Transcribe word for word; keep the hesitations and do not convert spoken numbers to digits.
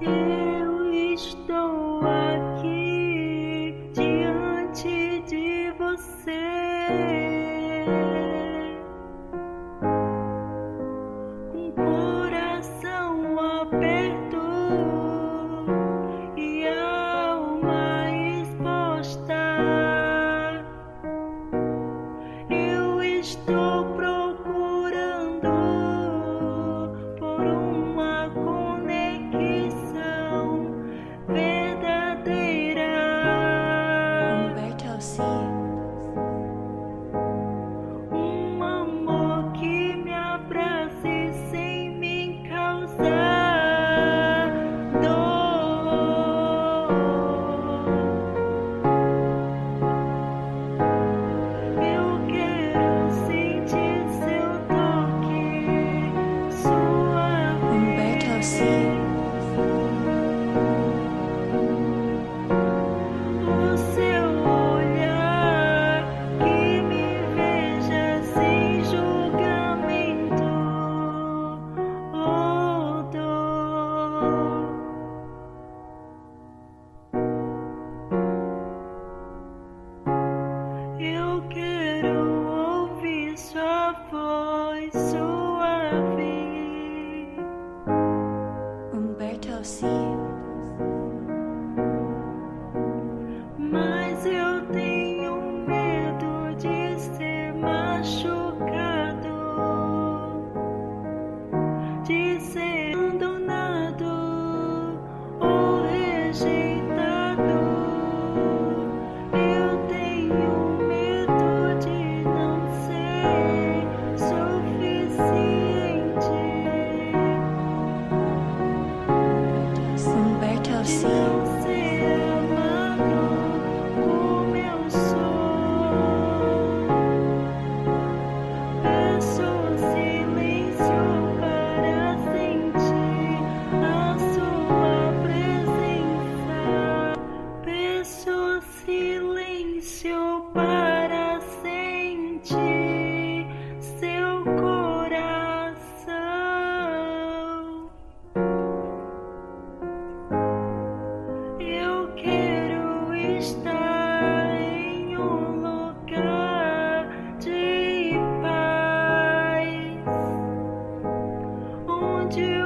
Eu estou aqui diante de você, com coração aberto e alma exposta. Eu estou procurando por uma conexão verdadeira. Humberto Alci. Um amor que me abrace sem me causar dor. Eu quero sentir seu toque suave. Humberto Alci. O seu olhar que me veja sem julgamento ou dor. Eu quero ouvir sua voz suave. Humberto Alci. Mas eu tenho medo de ser machucado, de ser abandonado ou rejeitado. Eu tenho medo de não ser suficiente, Humberto de Alci. não ser amado como eu sou. Peço silêncio para sentir a sua presença. Peço silêncio para sentir seu coração. Eu quero estar em um lugar de paz, onde